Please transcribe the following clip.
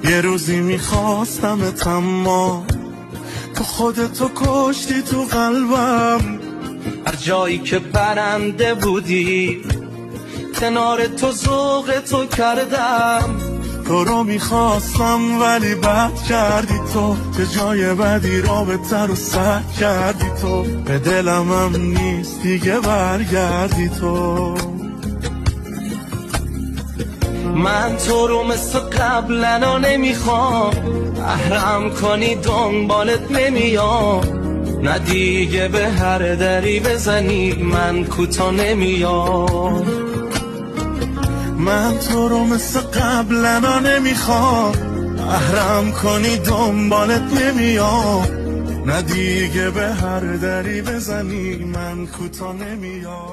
یه روزی میخواستمت اما تو خودتو کشتی تو قلبم. هر جایی که پرنده بودی کنار تو ذوق تو کردم. تو رو میخواستم ولی بد کردی تو، به جای بدی رابطه رو سد کردی تو. به دلم هم نیست دیگه برگردی تو. من تو رو مثل قبلنا نمیخوام، احرام کنی دنبالت نمیام. نه دیگه به هر دری بزنی من کوتا نمیام. من تو رو مثل قبلنا نمیخوام، احرام کنی دنبالت نمیام. نه دیگه به هر دری بزنی من کوتا نمیام.